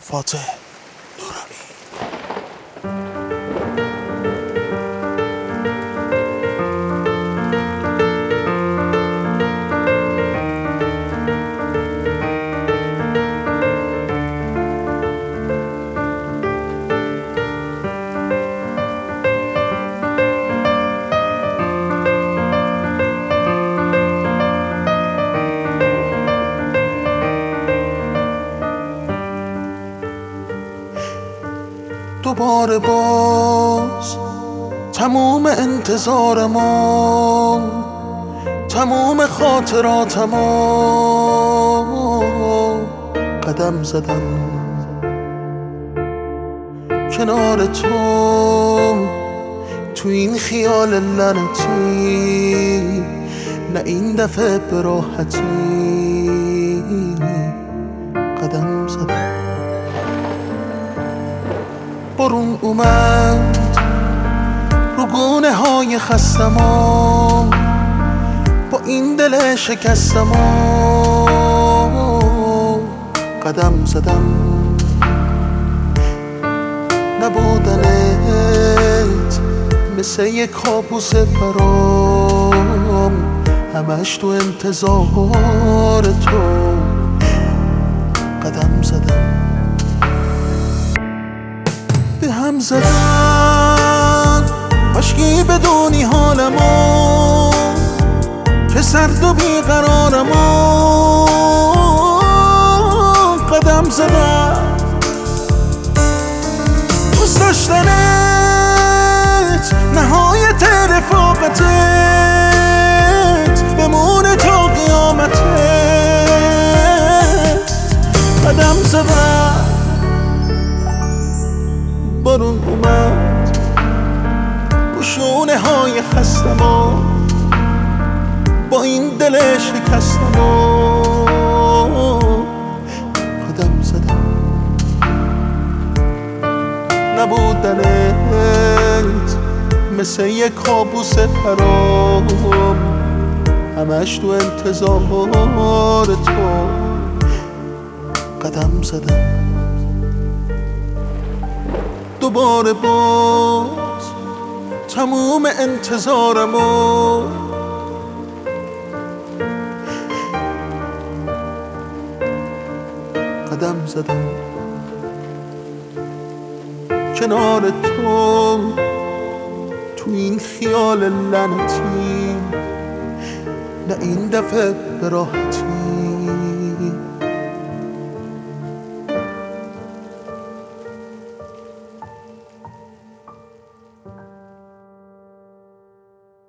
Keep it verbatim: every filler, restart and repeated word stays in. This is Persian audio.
فاتح نورانی. دوباره باز تموم انتظارمو، تموم خاطراتمو قدم زدم کنار تو، تو این خیال لعنتی، نه این دفعه به راحتی قدم زدم. بارون اومد رو گونه های خستمو، با این دل شکستمو قدم زدم. نبودنت مثل یک کابوس برام، همش تو انتظار تو قدم زدم. به هم زدن عشقی بدونی حالمو، که سرد و بیقرارمو قدم زدم. دوست داشتنت نهایت رفاقتت، بمونه تا قیامتت قدم زدم. بارون اومد رو شونه های خستمو، با این دل شکستمو قدم زدم. نبودنت مثل یک کابوس برام، همش تو انتظار تو قدم زدم. دوباره باز تموم انتظارمو، قدم زدم کنار تو، تو این خیال لعنتی، نه این دفعه به راحتی